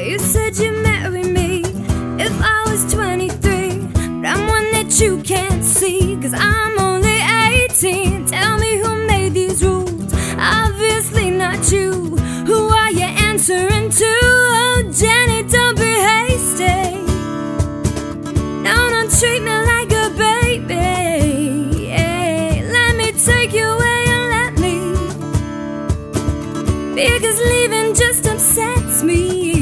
You said you'd marry me if I was 23, but I'm one that you can't see, 'cause I'm only 18. Tell me who made these rules, obviously not you. Who are you answering to? Oh, Jenny, don't be hasty. No, don't treat me like a baby. Let me take you where you let me, because leaving just upsets me.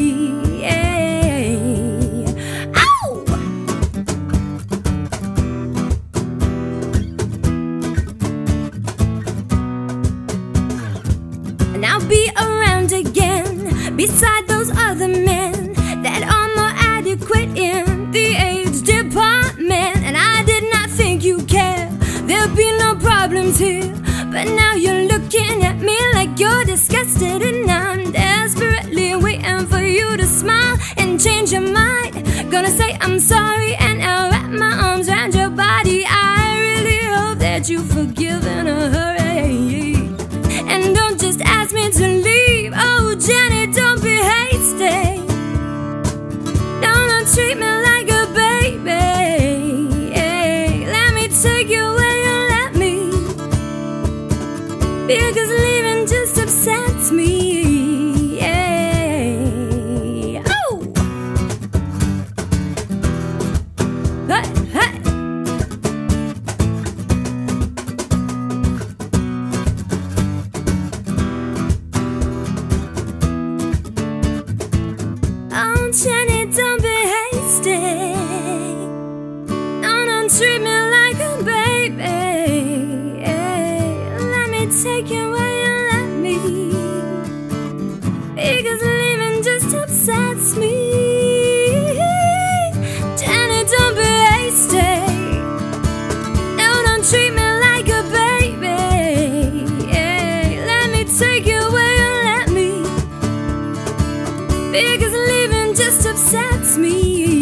And I'll be around again beside those other men that are more adequate in the age department. And I did not think you care, there'll be no problems here, but now you're looking at me like you're disgusted, and I'm desperately waiting for you to smile and change your mind. Gonna say I'm sorry and I'll wrap my arms around your body. I really hope that you forgive in a hurry, and don't just ask me to leave. Oh, Jenny, don't be hasty. Don't treat me like a baby. Let me take you where you let me, because leaving just upsets me. Oh! Hey, hey! Oh, Jenny, don't be hasty. No, don't treat me like a baby. Let me take you where you let me, because leaving just upsets me. Jenny, don't be hasty. No, don't treat me like a baby. Let me take you where you let me, because leaving just upsets me.